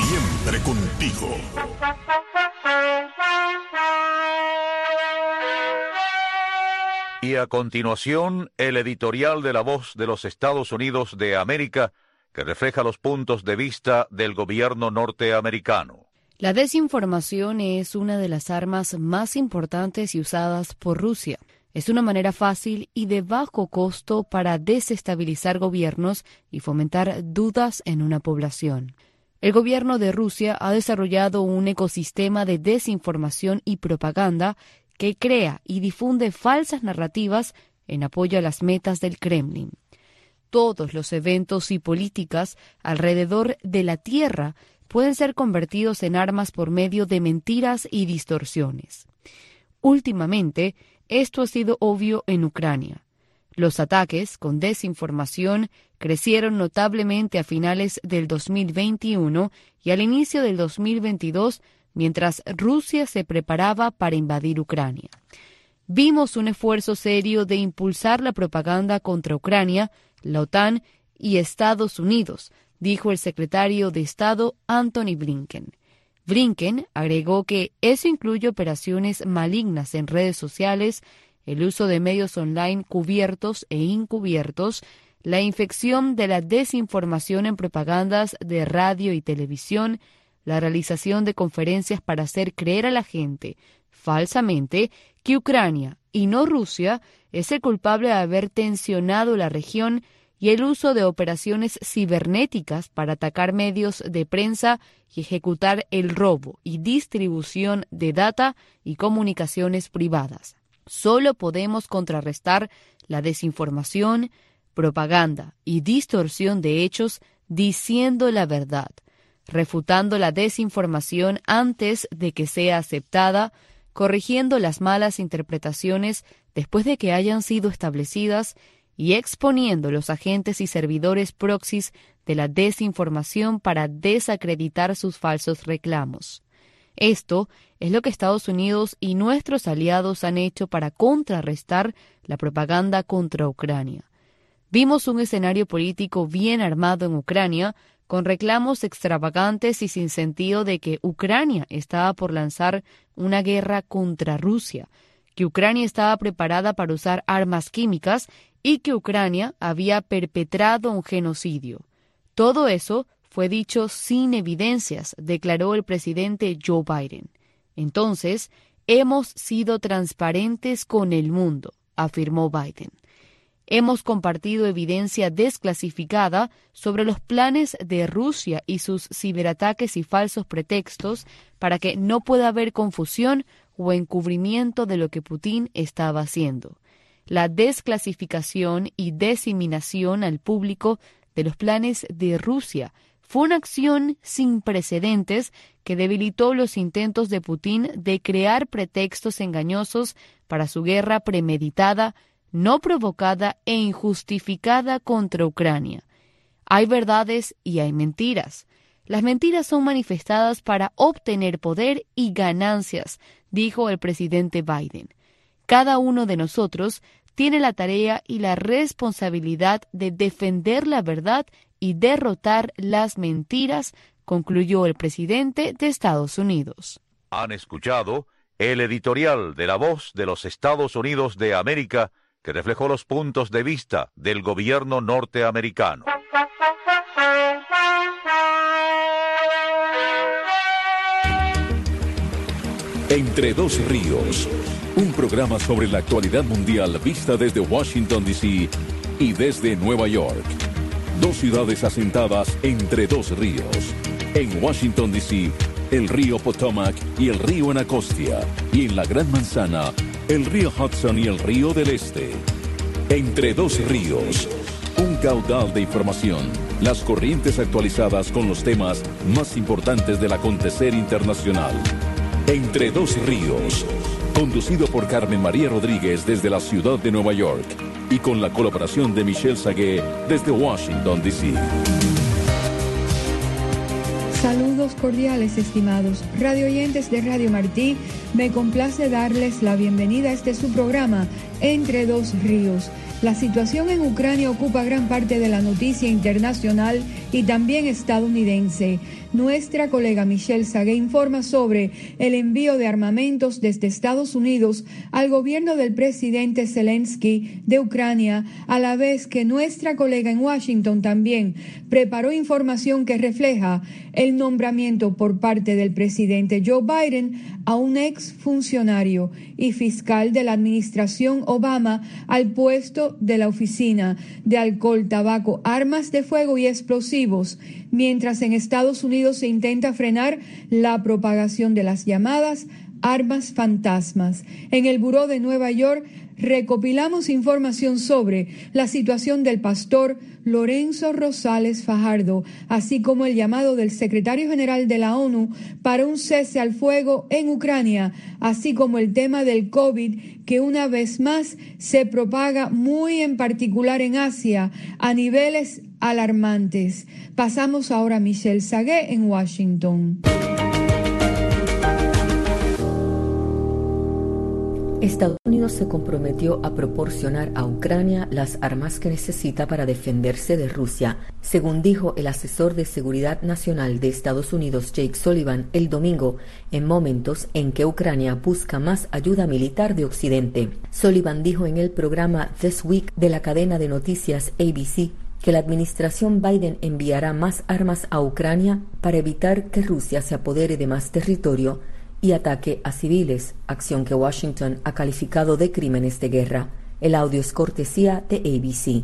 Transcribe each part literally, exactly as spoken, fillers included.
Siempre contigo. Y a continuación, el editorial de La Voz de los Estados Unidos de América, que refleja los puntos de vista del gobierno norteamericano. La desinformación es una de las armas más importantes y usadas por Rusia. Es una manera fácil y de bajo costo para desestabilizar gobiernos y fomentar dudas en una población. El gobierno de Rusia ha desarrollado un ecosistema de desinformación y propaganda que crea y difunde falsas narrativas en apoyo a las metas del Kremlin. Todos los eventos y políticas alrededor de la Tierra pueden ser convertidos en armas por medio de mentiras y distorsiones. Últimamente, esto ha sido obvio en Ucrania. Los ataques con desinformación crecieron notablemente a finales del dos mil veintiuno y al inicio del dos mil veintidós, mientras Rusia se preparaba para invadir Ucrania. Vimos un esfuerzo serio de impulsar la propaganda contra Ucrania, la OTAN y Estados Unidos, dijo el secretario de Estado Antony Blinken. Blinken agregó que eso incluye operaciones malignas en redes sociales, el uso de medios online cubiertos e encubiertos, la infección de la desinformación en propagandas de radio y televisión, la realización de conferencias para hacer creer a la gente, falsamente, que Ucrania, y no Rusia, es el culpable de haber tensionado la región, y el uso de operaciones cibernéticas para atacar medios de prensa y ejecutar el robo y distribución de data y comunicaciones privadas. Solo podemos contrarrestar la desinformación, propaganda y distorsión de hechos diciendo la verdad, refutando la desinformación antes de que sea aceptada, corrigiendo las malas interpretaciones después de que hayan sido establecidas y exponiendo los agentes y servidores proxies de la desinformación para desacreditar sus falsos reclamos. Esto es lo que Estados Unidos y nuestros aliados han hecho para contrarrestar la propaganda contra Ucrania. Vimos un escenario político bien armado en Ucrania, con reclamos extravagantes y sin sentido de que Ucrania estaba por lanzar una guerra contra Rusia, que Ucrania estaba preparada para usar armas químicas y que Ucrania había perpetrado un genocidio. Todo eso fue dicho sin evidencias, declaró el presidente Joe Biden. Entonces, hemos sido transparentes con el mundo, afirmó Biden. Hemos compartido evidencia desclasificada sobre los planes de Rusia y sus ciberataques y falsos pretextos para que no pueda haber confusión o encubrimiento de lo que Putin estaba haciendo. La desclasificación y diseminación al público de los planes de Rusia fue una acción sin precedentes que debilitó los intentos de Putin de crear pretextos engañosos para su guerra premeditada, no provocada e injustificada contra Ucrania. Hay verdades y hay mentiras. Las mentiras son manifestadas para obtener poder y ganancias, dijo el presidente Biden. Cada uno de nosotros tiene la tarea y la responsabilidad de defender la verdad y derrotar las mentiras, concluyó el presidente de Estados Unidos. Han escuchado el editorial de La Voz de los Estados Unidos de América, que reflejó los puntos de vista del gobierno norteamericano. Entre dos ríos, un programa sobre la actualidad mundial vista desde Washington, D C y desde Nueva York. Dos ciudades asentadas entre dos ríos. En Washington, D C, el río Potomac y el río Anacostia. Y en la Gran Manzana, el río Hudson y el río del Este. Entre dos ríos, un caudal de información, las corrientes actualizadas con los temas más importantes del acontecer internacional. Entre dos ríos, conducido por Carmen María Rodríguez desde la ciudad de Nueva York y con la colaboración de Michelle Sagué desde Washington, D C. Saludos cordiales, estimados radio oyentes de Radio Martí. Me complace darles la bienvenida a este su programa, Entre dos ríos. La situación en Ucrania ocupa gran parte de la noticia internacional y también estadounidense. nuestra colega Michelle Sagué informa sobre el envío de armamentos desde Estados Unidos al gobierno del presidente Zelensky de Ucrania, a la vez que nuestra colega en Washington también preparó información que refleja el nombramiento por parte del presidente Joe Biden a un ex funcionario y fiscal de la administración Obama al puesto de la Oficina de Alcohol, Tabaco, Armas de Fuego y Explosivos, mientras en Estados Unidos se intenta frenar la propagación de las llamadas armas fantasmas. En el Buró de Nueva York recopilamos información sobre la situación del pastor Lorenzo Rosales Fajardo, así como el llamado del secretario general de la ONU para un cese al fuego en Ucrania, así como el tema del COVID, que una vez más se propaga muy en particular en Asia a niveles alarmantes. Pasamos ahora a Michelle Sagué en Washington. Estados Unidos se comprometió a proporcionar a Ucrania las armas que necesita para defenderse de Rusia, según dijo el asesor de Seguridad Nacional de Estados Unidos, Jake Sullivan, el domingo, en momentos en que Ucrania busca más ayuda militar de Occidente. Sullivan dijo en el programa This Week de la cadena de noticias A B C que la administración Biden enviará más armas a Ucrania para evitar que Rusia se apodere de más territorio y ataque a civiles, acción que Washington ha calificado de crímenes de guerra. El audio es cortesía de A B C.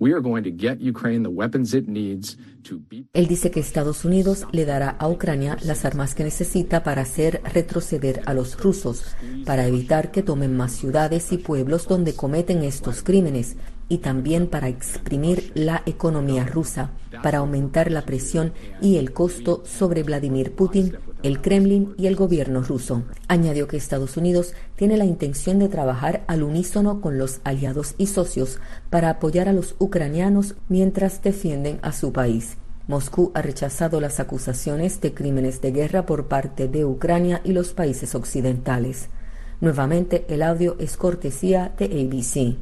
Él dice que Estados Unidos le dará a Ucrania las armas que necesita para hacer retroceder a los rusos, para evitar que tomen más ciudades y pueblos donde cometen estos crímenes, y también para exprimir la economía rusa, para aumentar la presión y el costo sobre Vladimir Putin, el Kremlin y el gobierno ruso. Añadió que Estados Unidos tiene la intención de trabajar al unísono con los aliados y socios para apoyar a los ucranianos mientras defienden a su país. Moscú ha rechazado las acusaciones de crímenes de guerra por parte de Ucrania y los países occidentales. Nuevamente, el audio es cortesía de A B C.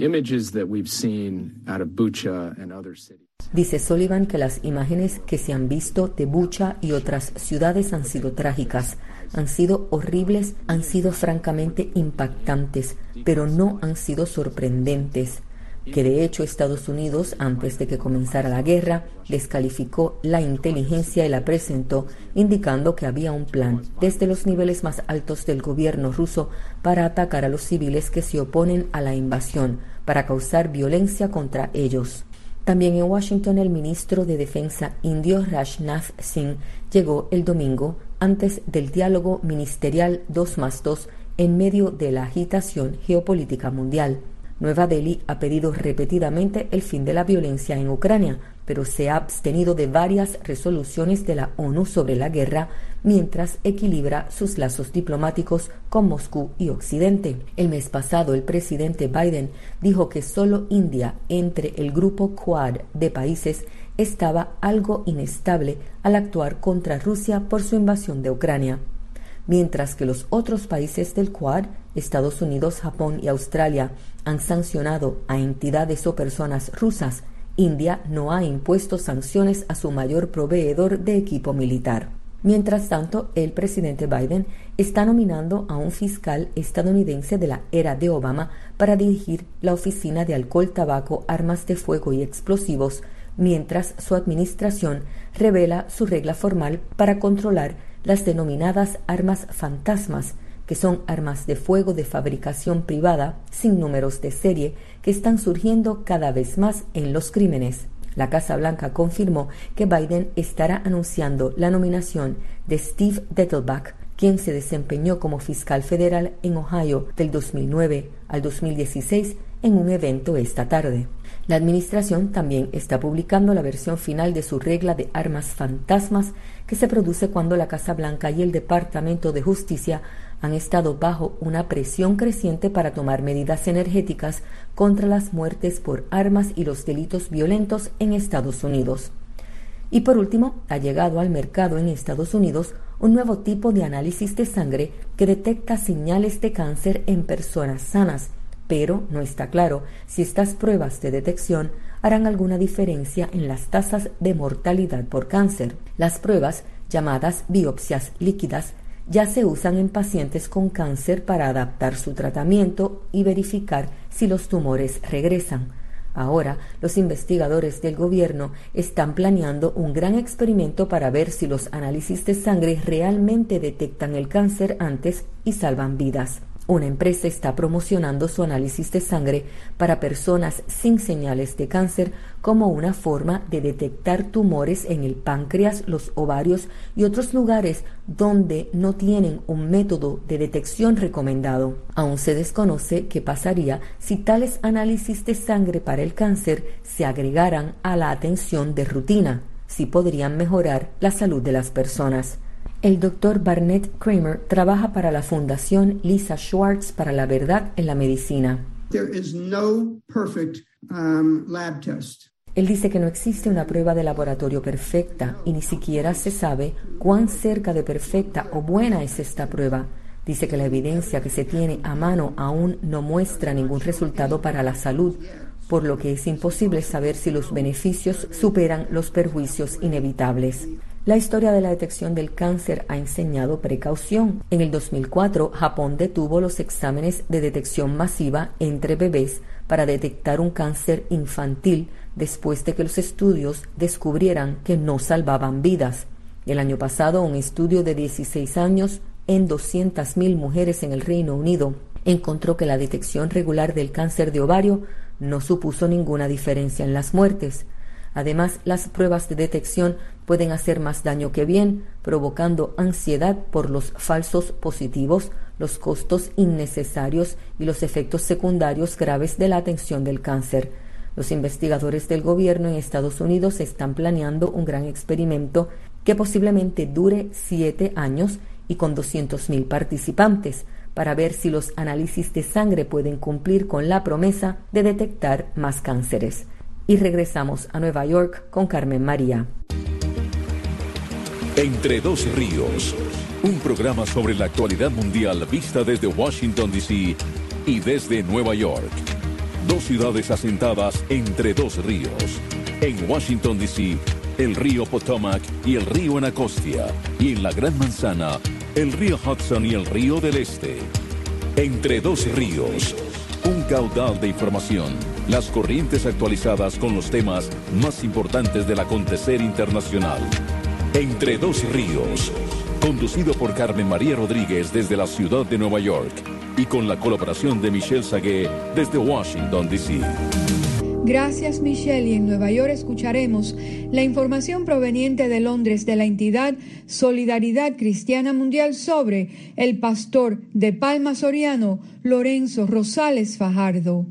Dice Sullivan que las imágenes que se han visto de Bucha y otras ciudades han sido trágicas, han sido horribles, han sido francamente impactantes, pero no han sido sorprendentes. Que de hecho Estados Unidos, antes de que comenzara la guerra, descalificó la inteligencia y la presentó, indicando que había un plan desde los niveles más altos del gobierno ruso para atacar a los civiles que se oponen a la invasión, para causar violencia contra ellos. También en Washington, el ministro de Defensa indio Rajnath Singh llegó el domingo antes del diálogo ministerial dos más dos en medio de la agitación geopolítica mundial. Nueva Delhi ha pedido repetidamente el fin de la violencia en Ucrania, pero se ha abstenido de varias resoluciones de la ONU sobre la guerra mientras equilibra sus lazos diplomáticos con Moscú y Occidente. El mes pasado, el presidente Biden dijo que solo India, entre el grupo Quad de países, estaba algo inestable al actuar contra Rusia por su invasión de Ucrania. Mientras que los otros países del Quad, Estados Unidos, Japón y Australia, han sancionado a entidades o personas rusas, India no ha impuesto sanciones a su mayor proveedor de equipo militar. Mientras tanto, el presidente Biden está nominando a un fiscal estadounidense de la era de Obama para dirigir la Oficina de Alcohol, Tabaco, Armas de Fuego y Explosivos, mientras su administración revela su regla formal para controlar las denominadas armas fantasmas, que son armas de fuego de fabricación privada sin números de serie que están surgiendo cada vez más en los crímenes. La Casa Blanca confirmó que Biden estará anunciando la nominación de Steve Dettelbach, quien se desempeñó como fiscal federal en Ohio del dos mil nueve al dos mil dieciséis en un evento esta tarde. La administración también está publicando la versión final de su regla de armas fantasmas, que se produce cuando la Casa Blanca y el Departamento de Justicia han estado bajo una presión creciente para tomar medidas energéticas contra las muertes por armas y los delitos violentos en Estados Unidos. Y por último, ha llegado al mercado en Estados Unidos un nuevo tipo de análisis de sangre que detecta señales de cáncer en personas sanas, pero no está claro si estas pruebas de detección harán alguna diferencia en las tasas de mortalidad por cáncer. Las pruebas llamadas biopsias líquidas, ya se usan en pacientes con cáncer para adaptar su tratamiento y verificar si los tumores regresan. Ahora, los investigadores del gobierno están planeando un gran experimento para ver si los análisis de sangre realmente detectan el cáncer antes y salvan vidas. Una empresa está promocionando su análisis de sangre para personas sin señales de cáncer como una forma de detectar tumores en el páncreas, los ovarios y otros lugares donde no tienen un método de detección recomendado. Aún se desconoce qué pasaría si tales análisis de sangre para el cáncer se agregaran a la atención de rutina, si podrían mejorar la salud de las personas. El doctor Barnett Kramer trabaja para la Fundación Lisa Schwartz para la Verdad en la Medicina. There is no perfect, um, lab test. Él dice que no existe una prueba de laboratorio perfecta y ni siquiera se sabe cuán cerca de perfecta o buena es esta prueba. Dice que la evidencia que se tiene a mano aún no muestra ningún resultado para la salud, por lo que es imposible saber si los beneficios superan los perjuicios inevitables. La historia de la detección del cáncer ha enseñado precaución. En el dos mil cuatro, Japón detuvo los exámenes de detección masiva entre bebés para detectar un cáncer infantil después de que los estudios descubrieran que no salvaban vidas. El año pasado, un estudio de dieciséis años en doscientas mil mujeres en el Reino Unido encontró que la detección regular del cáncer de ovario no supuso ninguna diferencia en las muertes. Además, las pruebas de detección pueden hacer más daño que bien, provocando ansiedad por los falsos positivos, los costos innecesarios y los efectos secundarios graves de la atención del cáncer. Los investigadores del gobierno en Estados Unidos están planeando un gran experimento que posiblemente dure siete años y con doscientos mil participantes, para ver si los análisis de sangre pueden cumplir con la promesa de detectar más cánceres. Y regresamos a Nueva York con Carmen María. Entre dos ríos, un programa sobre la actualidad mundial vista desde Washington, D C y desde Nueva York. Dos ciudades asentadas entre dos ríos. En Washington, D C, el río Potomac y el río Anacostia. Y en la Gran Manzana, el río Hudson y el río del Este. Entre dos ríos, un caudal de información. Las corrientes actualizadas con los temas más importantes del acontecer internacional. Entre dos ríos, conducido por Carmen María Rodríguez desde la ciudad de Nueva York y con la colaboración de Michelle Sagué desde Washington, D C. Gracias, Michelle. Y en Nueva York escucharemos la información proveniente de Londres de la entidad Solidaridad Cristiana Mundial sobre el pastor de Palma Soriano, Lorenzo Rosales Fajardo.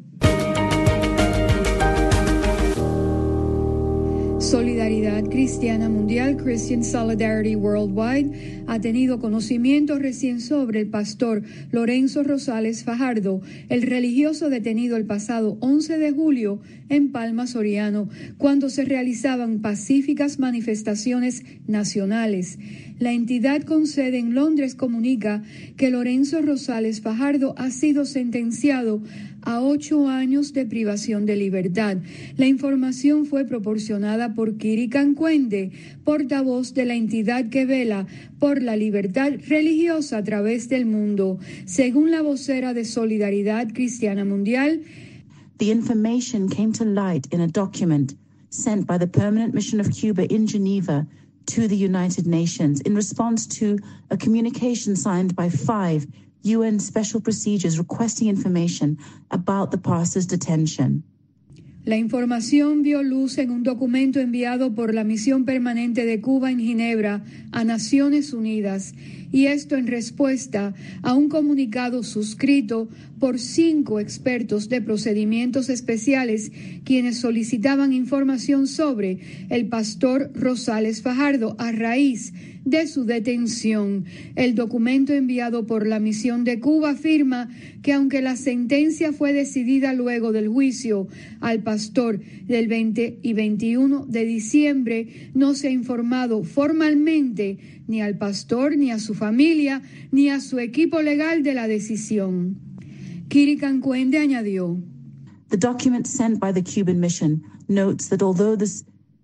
Solidaridad Cristiana Mundial, Christian Solidarity Worldwide, ha tenido conocimiento recién sobre el pastor Lorenzo Rosales Fajardo, el religioso detenido el pasado once de julio en Palma Soriano, cuando se realizaban pacíficas manifestaciones nacionales. La entidad con sede en Londres comunica que Lorenzo Rosales Fajardo ha sido sentenciado a ocho años de privación de libertad. La información fue proporcionada por Kiri Cancuende, portavoz de la entidad que vela por la libertad religiosa a través del mundo. Según la vocera de Solidaridad Cristiana Mundial, the information came to light in a document sent by the Permanent Mission of Cuba in Geneva to the United Nations in response to a communication signed by five U N special procedures requesting information about the pastor's detention. La información vio luz en un documento enviado por la Misión Permanente de Cuba en Ginebra a Naciones Unidas, y esto en respuesta a un comunicado suscrito por cinco expertos de procedimientos especiales quienes solicitaban información sobre el pastor Rosales Fajardo a raíz de su detención. El documento enviado por la Misión de Cuba afirma que aunque la sentencia fue decidida luego del juicio al pastor del veinte y veintiuno de diciembre, no se ha informado formalmente ni al pastor, ni a su familia, ni a su equipo legal de la decisión. Kiri Cancuende añadió: The document sent by the Cuban mission notes that although this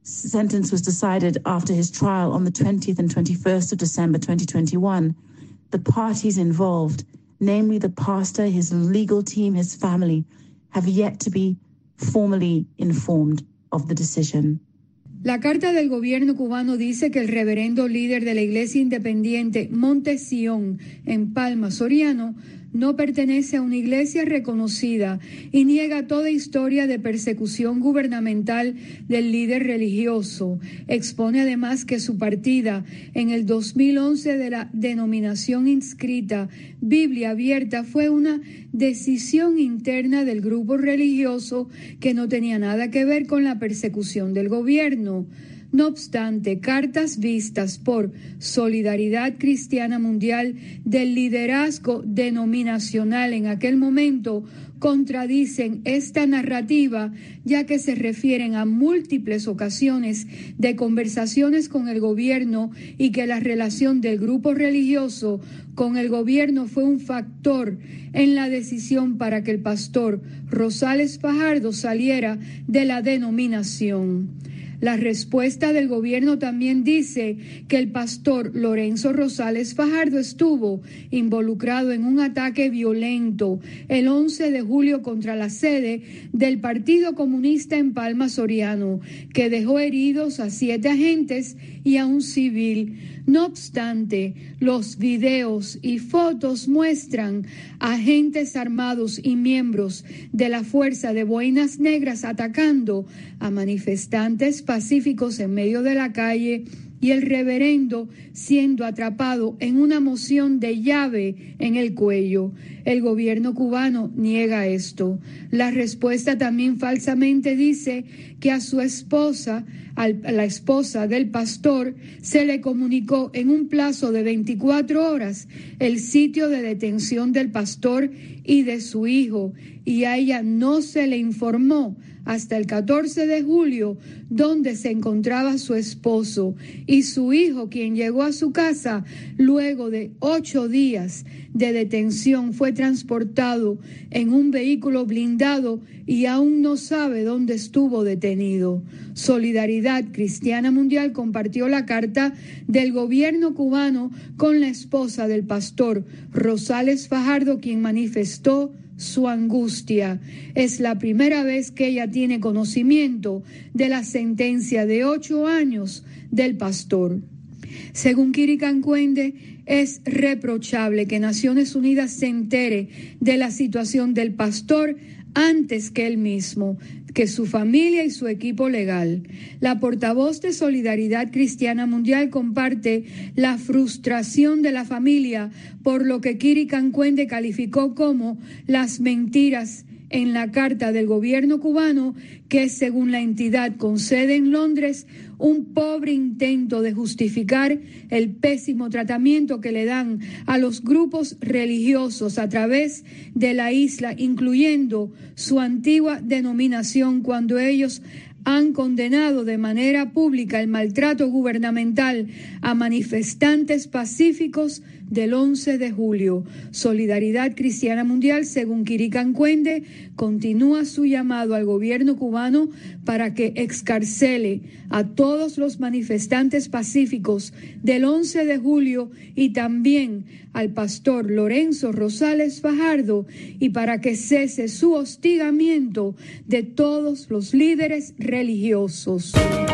sentence was decided after his trial on the twentieth and twenty-first of December twenty twenty-one, the parties involved, namely the pastor, his legal team, his family, have yet to be formally informed of the decision. La carta del gobierno cubano dice que el reverendo líder de la Iglesia Independiente Monte Sion en Palma, Soriano, no pertenece a una iglesia reconocida y niega toda historia de persecución gubernamental del líder religioso. Expone además que su partida en el dos mil once de la denominación inscrita Biblia Abierta fue una decisión interna del grupo religioso que no tenía nada que ver con la persecución del gobierno. No obstante, cartas vistas por Solidaridad Cristiana Mundial del liderazgo denominacional en aquel momento contradicen esta narrativa, ya que se refieren a múltiples ocasiones de conversaciones con el gobierno y que la relación del grupo religioso con el gobierno fue un factor en la decisión para que el pastor Rosales Fajardo saliera de la denominación. La respuesta del gobierno también dice que el pastor Lorenzo Rosales Fajardo estuvo involucrado en un ataque violento el once de julio contra la sede del Partido Comunista en Palma, Soriano, que dejó heridos a siete agentes y a un civil. No obstante, los videos y fotos muestran agentes armados y miembros de la Fuerza de Boinas Negras atacando a manifestantes pacíficos en medio de la calle y el reverendo siendo atrapado en una moción de llave en el cuello. El gobierno cubano niega esto. La respuesta también falsamente dice que a su esposa, a la esposa del pastor, se le comunicó en un plazo de veinticuatro horas el sitio de detención del pastor y de su hijo, y a ella no se le informó hasta el catorce de julio, donde se encontraba su esposo y su hijo, quien llegó a su casa luego de ocho días de detención. Fue transportado en un vehículo blindado y aún no sabe dónde estuvo detenido. Solidaridad Cristiana Mundial compartió la carta del gobierno cubano con la esposa del pastor Rosales Fajardo, quien manifestó su angustia. Es la primera vez que ella tiene conocimiento de la sentencia de ocho años del pastor. Según Kiri Cancuende, es reprochable que Naciones Unidas se entere de la situación del pastor antes que él mismo, que su familia y su equipo legal. La portavoz de Solidaridad Cristiana Mundial comparte la frustración de la familia por lo que Kiri Cancuende calificó como las mentiras en la carta del gobierno cubano, que según la entidad con sede en Londres, un pobre intento de justificar el pésimo tratamiento que le dan a los grupos religiosos a través de la isla, incluyendo su antigua denominación, cuando ellos han condenado de manera pública el maltrato gubernamental a manifestantes pacíficos del once de julio. Solidaridad Cristiana Mundial, según Kiri Cancuende, continúa su llamado al gobierno cubano para que excarcele a todos los manifestantes pacíficos del once de julio y también al pastor Lorenzo Rosales Fajardo, y para que cese su hostigamiento de todos los líderes religiosos.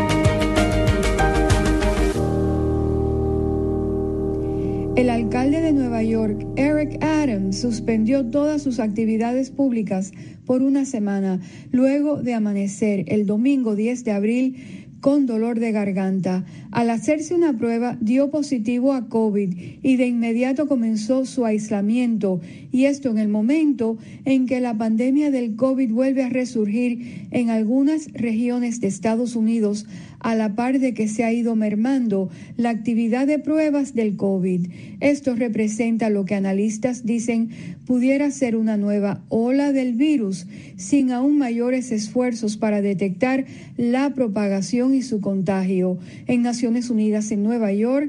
El alcalde de Nueva York, Eric Adams, suspendió todas sus actividades públicas por una semana luego de amanecer el domingo diez de abril con dolor de garganta. Al hacerse una prueba, dio positivo a COVID y de inmediato comenzó su aislamiento, y esto en el momento en que la pandemia del COVID vuelve a resurgir en algunas regiones de Estados Unidos, a la par de que se ha ido mermando la actividad de pruebas del COVID. Esto representa lo que analistas dicen pudiera ser una nueva ola del virus, sin aún mayores esfuerzos para detectar la propagación y su contagio. En Naciones Unidas en Nueva York,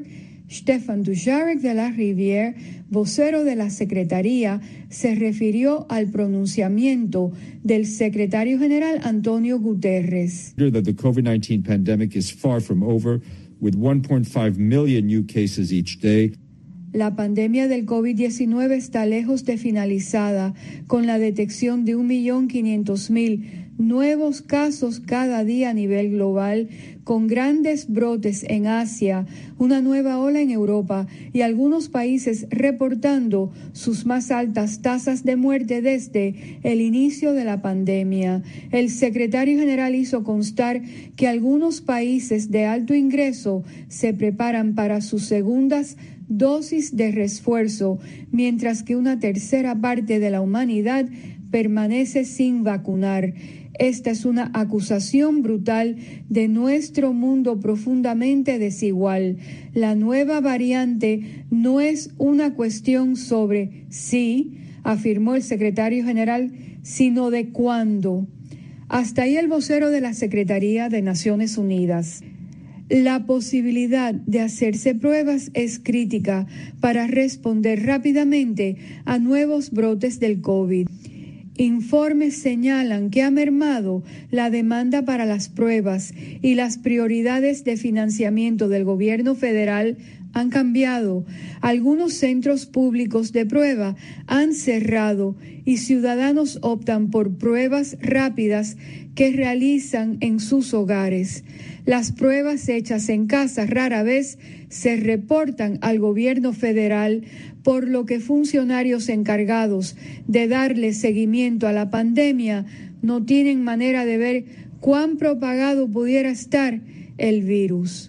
Stéphane Dujarric de la Rivière, vocero de la Secretaría, se refirió al pronunciamiento del secretario general Antonio Guterres. That the COVID nineteen pandemic is far from over, with one point five million new cases each day. La pandemia del COVID diecinueve está lejos de finalizada, con la detección de un millón quinientos mil nuevos casos cada día a nivel global, con grandes brotes en Asia, una nueva ola en Europa y algunos países reportando sus más altas tasas de muerte desde el inicio de la pandemia. El secretario general hizo constar que algunos países de alto ingreso se preparan para sus segundas dosis de refuerzo, mientras que una tercera parte de la humanidad permanece sin vacunar. Esta es una acusación brutal de nuestro mundo profundamente desigual. La nueva variante no es una cuestión sobre si, afirmó el secretario general, sino de cuándo. Hasta ahí el vocero de la Secretaría de Naciones Unidas. La posibilidad de hacerse pruebas es crítica para responder rápidamente a nuevos brotes del COVID. Informes señalan que ha mermado la demanda para las pruebas y las prioridades de financiamiento del gobierno federal han cambiado. Algunos centros públicos de prueba han cerrado y ciudadanos optan por pruebas rápidas que realizan en sus hogares. Las pruebas hechas en casa rara vez se reportan al gobierno federal, por lo que funcionarios encargados de darle seguimiento a la pandemia no tienen manera de ver cuán propagado pudiera estar el virus.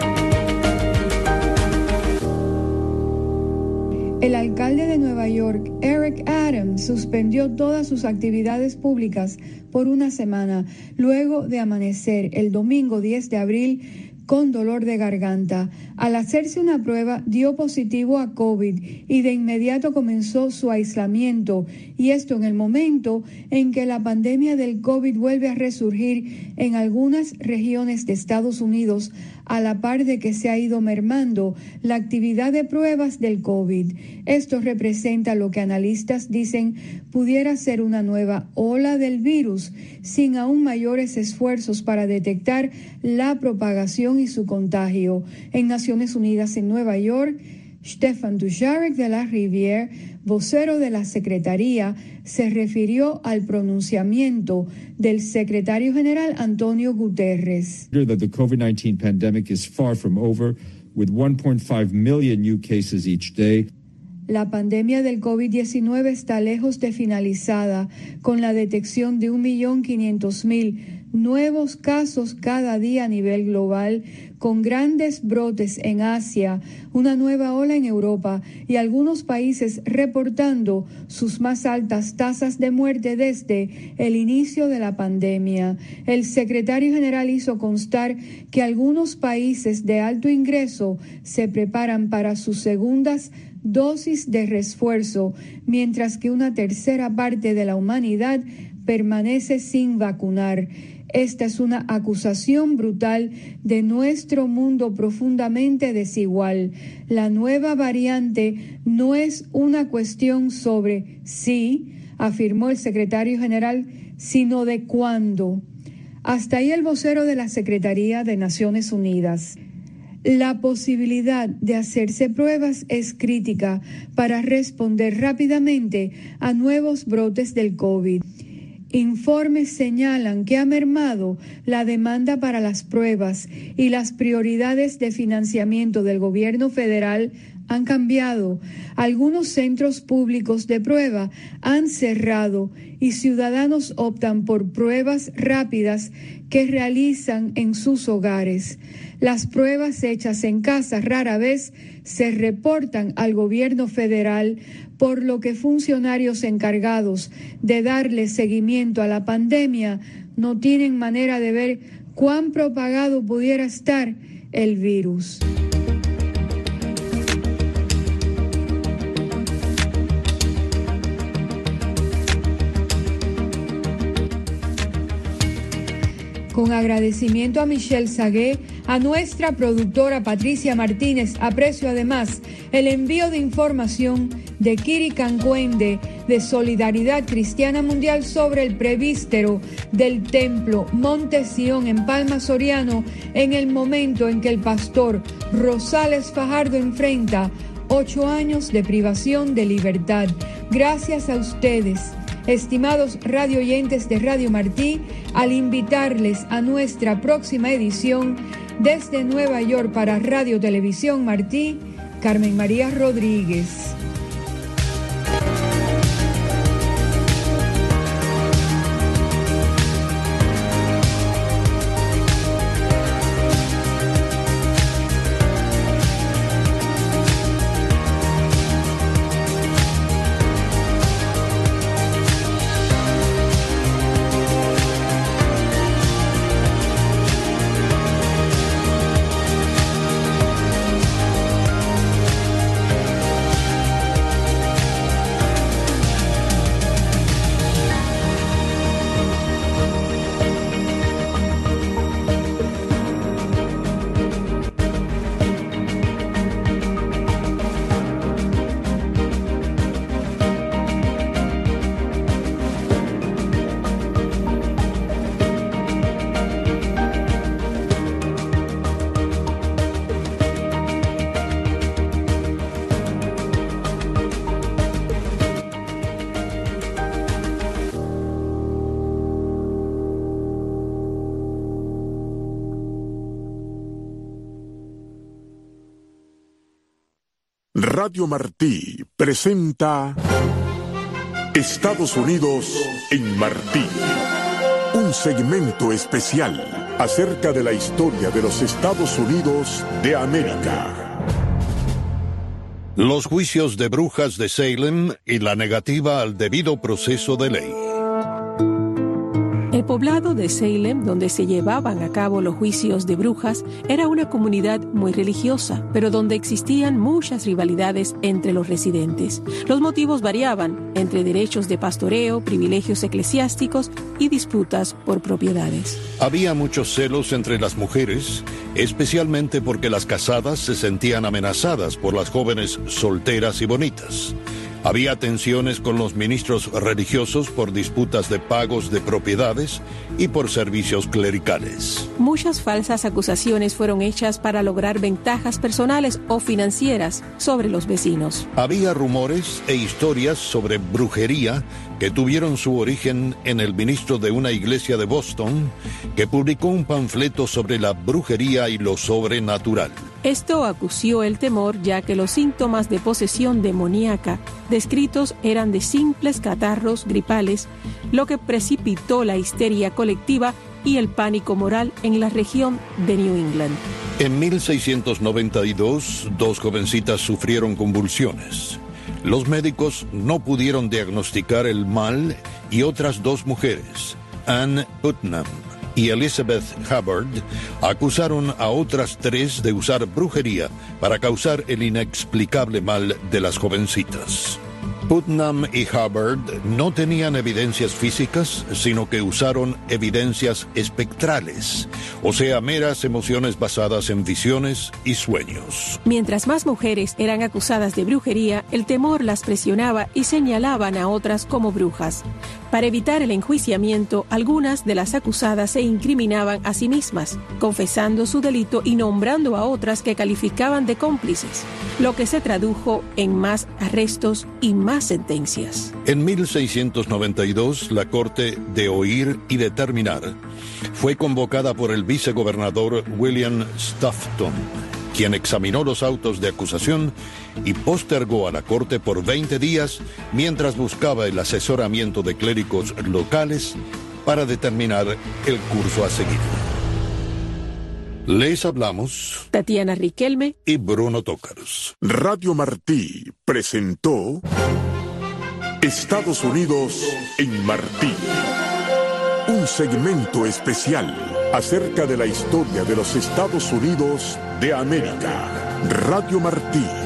El alcalde de Nueva York, Eric Adams, suspendió todas sus actividades públicas por una semana, luego de amanecer el domingo diez de abril con dolor de garganta. Al hacerse una prueba, dio positivo a COVID y de inmediato comenzó su aislamiento, y esto en el momento en que la pandemia del COVID vuelve a resurgir en algunas regiones de Estados Unidos, a la par de que se ha ido mermando la actividad de pruebas del COVID. Esto representa lo que analistas dicen pudiera ser una nueva ola del virus, sin aún mayores esfuerzos para detectar la propagación y su contagio. En Naciones Unidas en Nueva York, Stéphane Dujarric de la Rivière, vocero de la Secretaría, se refirió al pronunciamiento del secretario general Antonio Guterres. That the COVID nineteen pandemic is far from over, with one point five million new cases each day. La pandemia del COVID diecinueve está lejos de finalizada, con la detección de un millón quinientos mil nuevos casos cada día a nivel global, con grandes brotes en Asia, una nueva ola en Europa y algunos países reportando sus más altas tasas de muerte desde el inicio de la pandemia. El secretario general hizo constar que algunos países de alto ingreso se preparan para sus segundas dosis de refuerzo, mientras que una tercera parte de la humanidad permanece sin vacunar. Esta es una acusación brutal de nuestro mundo profundamente desigual. La nueva variante no es una cuestión sobre si, afirmó el secretario general, sino de cuándo. Hasta ahí el vocero de la Secretaría de Naciones Unidas. La posibilidad de hacerse pruebas es crítica para responder rápidamente a nuevos brotes del COVID. Informes señalan que ha mermado la demanda para las pruebas y las prioridades de financiamiento del gobierno federal han cambiado. Algunos centros públicos de prueba han cerrado y ciudadanos optan por pruebas rápidas que realizan en sus hogares. Las pruebas hechas en casa rara vez se reportan al gobierno federal, por lo que funcionarios encargados de darle seguimiento a la pandemia no tienen manera de ver cuán propagado pudiera estar el virus. Con agradecimiento a Michelle Sagué, A nuestra productora Patricia Martínez aprecio además el envío de información de Kiri Cancuende de Solidaridad Cristiana Mundial sobre el presbítero del templo Monte Sión en Palma Soriano en el momento en que el pastor Rosales Fajardo enfrenta ocho años de privación de libertad. Gracias a ustedes, estimados radio oyentes de Radio Martí, al invitarles a nuestra próxima edición desde Nueva York para Radio Televisión Martí, Carmen María Rodríguez. Radio Martí presenta Estados Unidos en Martí, un segmento especial acerca de la historia de los Estados Unidos de América. Los juicios de brujas de Salem y la negativa al debido proceso de ley. El poblado de Salem, donde se llevaban a cabo los juicios de brujas, era una comunidad muy religiosa, pero donde existían muchas rivalidades entre los residentes. Los motivos variaban entre derechos de pastoreo, privilegios eclesiásticos y disputas por propiedades. Había muchos celos entre las mujeres, especialmente porque las casadas se sentían amenazadas por las jóvenes solteras y bonitas. Había tensiones con los ministros religiosos por disputas de pagos de propiedades y por servicios clericales. Muchas falsas acusaciones fueron hechas para lograr ventajas personales o financieras sobre los vecinos. Había rumores e historias sobre brujería que tuvieron su origen en el ministro de una iglesia de Boston que publicó un panfleto sobre la brujería y lo sobrenatural. Esto acució el temor, ya que los síntomas de posesión demoníaca descritos eran de simples catarros gripales, lo que precipitó la histeria colectiva y el pánico moral en la región de New England. En mil seiscientos noventa y dos, dos jovencitas sufrieron convulsiones. Los médicos no pudieron diagnosticar el mal y otras dos mujeres, Ann Putnam y Elizabeth Hubbard, acusaron a otras tres de usar brujería para causar el inexplicable mal de las jovencitas. Putnam y Hubbard no tenían evidencias físicas, sino que usaron evidencias espectrales, o sea, meras emociones basadas en visiones y sueños. Mientras más mujeres eran acusadas de brujería, el temor las presionaba y señalaban a otras como brujas. Para evitar el enjuiciamiento, algunas de las acusadas se incriminaban a sí mismas, confesando su delito y nombrando a otras que calificaban de cómplices, lo que se tradujo en más arrestos y más sentencias. En mil seiscientos noventa y dos, la Corte de Oír y Determinar fue convocada por el vicegobernador William Stoughton, quien examinó los autos de acusación y postergó a la Corte por veinte días mientras buscaba el asesoramiento de clérigos locales para determinar el curso a seguir. Les hablamos Tatiana Riquelme y Bruno Tócaros. Radio Martí presentó Estados Unidos en Martí, un segmento especial acerca de la historia de los Estados Unidos de América. Radio Martí.